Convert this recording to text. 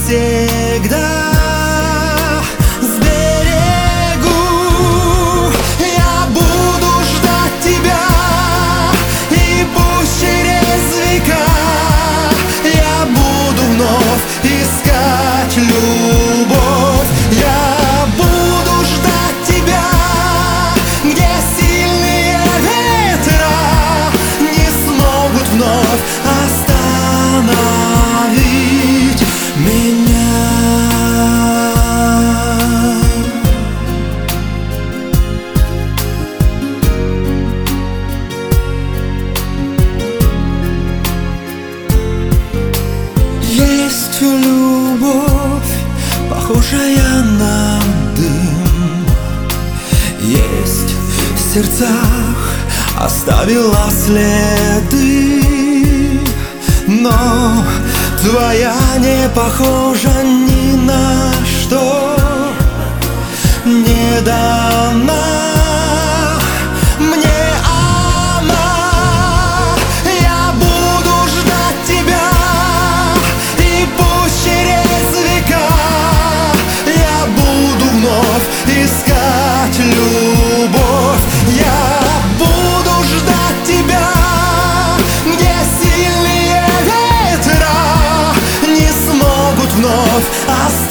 навсегда сберегу. Я буду ждать тебя, и пусть через века я буду вновь искать любовь. Я буду ждать тебя, где сильные ветра не смогут вновь остановить меня. Есть любовь, похожая на дым, есть в сердцах, оставила следы, но твоя не похожа ни на что, не дана мне она. Я буду ждать тебя, и пусть через века я буду вновь искать любовь. Я буду ждать тебя, где сильные ветра не смогут вновь остановить